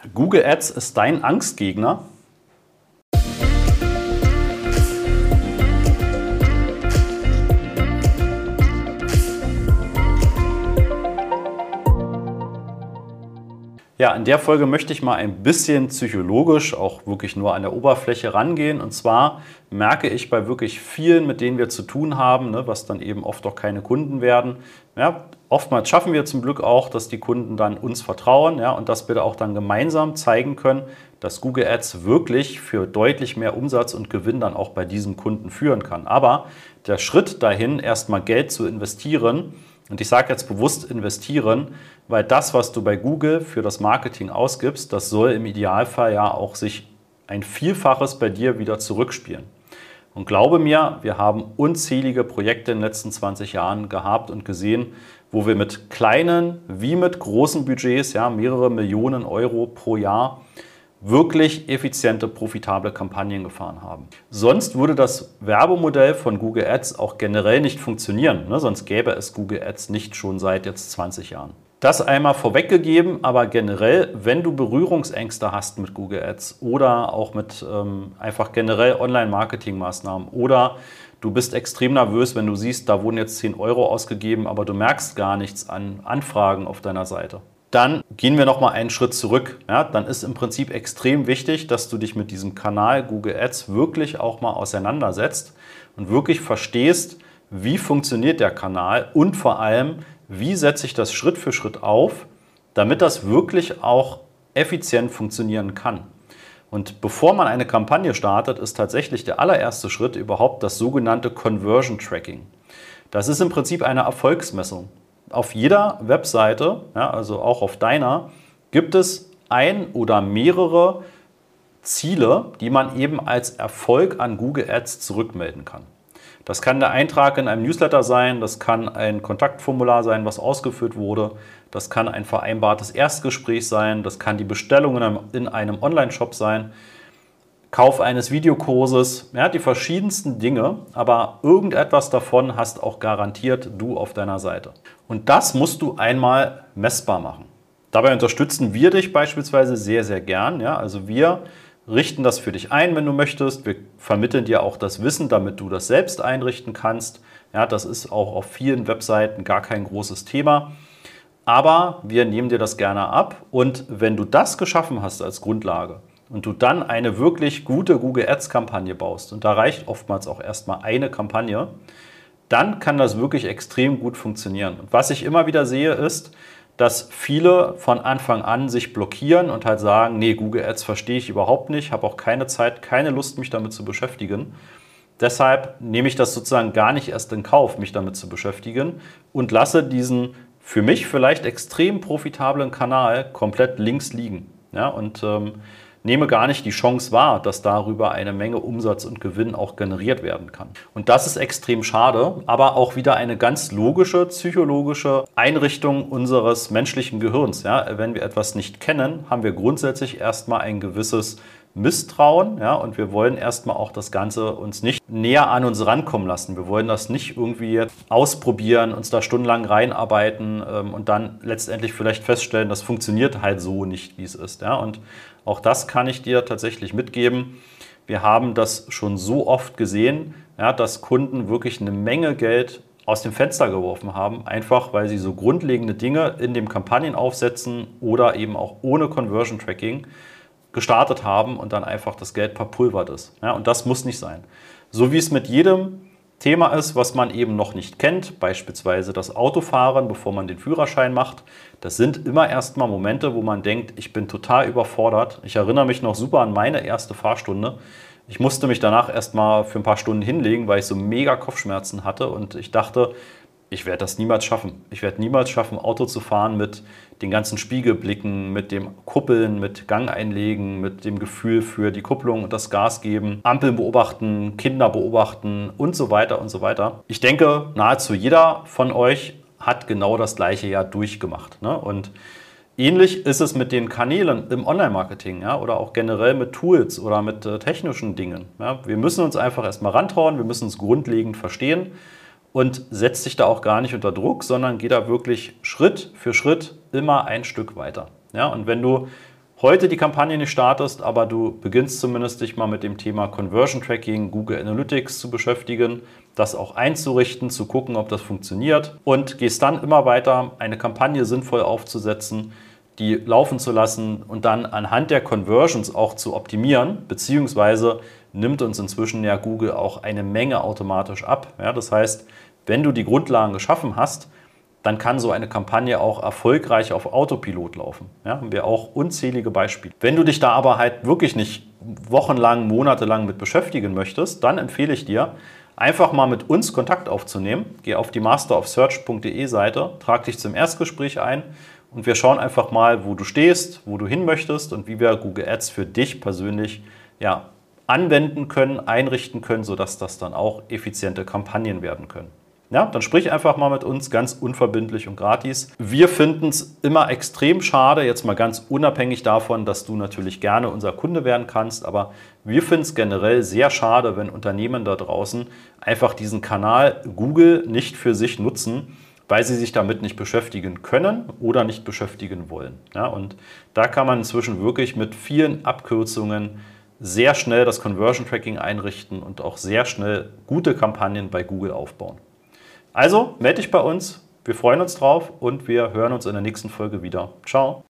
Google Ads ist dein Angstgegner? Ja, in der Folge möchte ich mal ein bisschen psychologisch, auch wirklich nur an der Oberfläche rangehen. Und zwar merke ich bei wirklich vielen, mit denen wir zu tun haben, was dann eben oft auch keine Kunden werden. Ja, oftmals schaffen wir zum Glück auch, dass die Kunden dann uns vertrauen, und dass wir auch dann gemeinsam zeigen können, dass Google Ads wirklich für deutlich mehr Umsatz und Gewinn dann auch bei diesem Kunden führen kann. Aber der Schritt dahin, erstmal Geld zu investieren, und ich sage jetzt bewusst investieren, weil das, was du bei Google für das Marketing ausgibst, das soll im Idealfall ja auch sich ein Vielfaches bei dir wieder zurückspielen. Und glaube mir, wir haben unzählige Projekte in den letzten 20 Jahren gehabt und gesehen, wo wir mit kleinen wie mit großen Budgets, mehrere Millionen Euro pro Jahr, wirklich effiziente, profitable Kampagnen gefahren haben. Sonst würde das Werbemodell von Google Ads auch generell nicht funktionieren. Sonst gäbe es Google Ads nicht schon seit jetzt 20 Jahren. Das einmal vorweggegeben, aber generell, wenn du Berührungsängste hast mit Google Ads oder auch mit einfach generell Online-Marketing-Maßnahmen oder du bist extrem nervös, wenn du siehst, da wurden jetzt 10 Euro ausgegeben, aber du merkst gar nichts an Anfragen auf deiner Seite. Dann gehen wir nochmal einen Schritt zurück. Dann ist im Prinzip extrem wichtig, dass du dich mit diesem Kanal Google Ads wirklich auch mal auseinandersetzt und wirklich verstehst, wie funktioniert der Kanal und vor allem, wie setze ich das Schritt für Schritt auf, damit das wirklich auch effizient funktionieren kann. Und bevor man eine Kampagne startet, ist tatsächlich der allererste Schritt überhaupt das sogenannte Conversion Tracking. Das ist im Prinzip eine Erfolgsmessung. Auf jeder Webseite, also auch auf deiner, gibt es ein oder mehrere Ziele, die man eben als Erfolg an Google Ads zurückmelden kann. Das kann der Eintrag in einem Newsletter sein, das kann ein Kontaktformular sein, was ausgefüllt wurde, das kann ein vereinbartes Erstgespräch sein, das kann die Bestellung in einem Online-Shop sein, Kauf eines Videokurses, die verschiedensten Dinge, aber irgendetwas davon hast auch garantiert du auf deiner Seite. Und das musst du einmal messbar machen. Dabei unterstützen wir dich beispielsweise sehr, sehr gern. Also wir richten das für dich ein, wenn du möchtest. Wir vermitteln dir auch das Wissen, damit du das selbst einrichten kannst. Das ist auch auf vielen Webseiten gar kein großes Thema. Aber wir nehmen dir das gerne ab. Und wenn du das geschaffen hast als Grundlage und du dann eine wirklich gute Google Ads-Kampagne baust, und da reicht oftmals auch erstmal eine Kampagne, dann kann das wirklich extrem gut funktionieren. Und was ich immer wieder sehe, ist, dass viele von Anfang an sich blockieren und halt sagen, nee, Google Ads verstehe ich überhaupt nicht, habe auch keine Zeit, keine Lust, mich damit zu beschäftigen. Deshalb nehme ich das sozusagen gar nicht erst in Kauf, mich damit zu beschäftigen und lasse diesen für mich vielleicht extrem profitablen Kanal komplett links liegen. Und nehme gar nicht die Chance wahr, dass darüber eine Menge Umsatz und Gewinn auch generiert werden kann. Und das ist extrem schade, aber auch wieder eine ganz logische, psychologische Einrichtung unseres menschlichen Gehirns. Wenn wir etwas nicht kennen, haben wir grundsätzlich erstmal ein gewisses Misstrauen, und wir wollen erstmal auch das Ganze uns nicht näher an uns rankommen lassen. Wir wollen das nicht irgendwie ausprobieren, uns da stundenlang reinarbeiten und dann letztendlich vielleicht feststellen, das funktioniert halt so nicht, wie es ist. Und auch das kann ich dir tatsächlich mitgeben. Wir haben das schon so oft gesehen, dass Kunden wirklich eine Menge Geld aus dem Fenster geworfen haben, einfach weil sie so grundlegende Dinge in dem Kampagnenaufsetzen oder eben auch ohne Conversion Tracking gestartet haben und dann einfach das Geld verpulvert ist. Und das muss nicht sein. So wie es mit jedem Thema ist, was man eben noch nicht kennt, beispielsweise das Autofahren, bevor man den Führerschein macht. Das sind immer erstmal Momente, wo man denkt, ich bin total überfordert. Ich erinnere mich noch super an meine erste Fahrstunde. Ich musste mich danach erstmal für ein paar Stunden hinlegen, weil ich so mega Kopfschmerzen hatte und ich dachte, ich werde das niemals schaffen. Ich werde niemals schaffen, Auto zu fahren mit den ganzen Spiegelblicken, mit dem Kuppeln, mit Gang einlegen, mit dem Gefühl für die Kupplung und das Gas geben, Ampeln beobachten, Kinder beobachten und so weiter und so weiter. Ich denke, nahezu jeder von euch hat genau das gleiche Jahr durchgemacht. Und ähnlich ist es mit den Kanälen im Online-Marketing oder auch generell mit Tools oder mit technischen Dingen. Wir müssen uns einfach erstmal rantrauen, wir müssen es grundlegend verstehen. Und setz dich da auch gar nicht unter Druck, sondern geh da wirklich Schritt für Schritt immer ein Stück weiter. Und wenn du heute die Kampagne nicht startest, aber du beginnst zumindest dich mal mit dem Thema Conversion Tracking, Google Analytics zu beschäftigen, das auch einzurichten, zu gucken, ob das funktioniert und gehst dann immer weiter, eine Kampagne sinnvoll aufzusetzen, die laufen zu lassen und dann anhand der Conversions auch zu optimieren, beziehungsweise nimmt uns inzwischen ja Google auch eine Menge automatisch ab. Ja, das heißt, wenn du die Grundlagen geschaffen hast, dann kann so eine Kampagne auch erfolgreich auf Autopilot laufen. Ja, haben wir auch unzählige Beispiele. Wenn du dich da aber halt wirklich nicht wochenlang, monatelang mit beschäftigen möchtest, dann empfehle ich dir, einfach mal mit uns Kontakt aufzunehmen. Geh auf die masterofsearch.de Seite, trag dich zum Erstgespräch ein und wir schauen einfach mal, wo du stehst, wo du hin möchtest und wie wir Google Ads für dich persönlich anwenden können, einrichten können, sodass das dann auch effiziente Kampagnen werden können. Ja, dann sprich einfach mal mit uns, ganz unverbindlich und gratis. Wir finden es immer extrem schade, jetzt mal ganz unabhängig davon, dass du natürlich gerne unser Kunde werden kannst, aber wir finden es generell sehr schade, wenn Unternehmen da draußen einfach diesen Kanal Google nicht für sich nutzen, weil sie sich damit nicht beschäftigen können oder nicht beschäftigen wollen. Ja, und da kann man inzwischen wirklich mit vielen Abkürzungen sehr schnell das Conversion Tracking einrichten und auch sehr schnell gute Kampagnen bei Google aufbauen. Also melde dich bei uns, wir freuen uns drauf und wir hören uns in der nächsten Folge wieder. Ciao!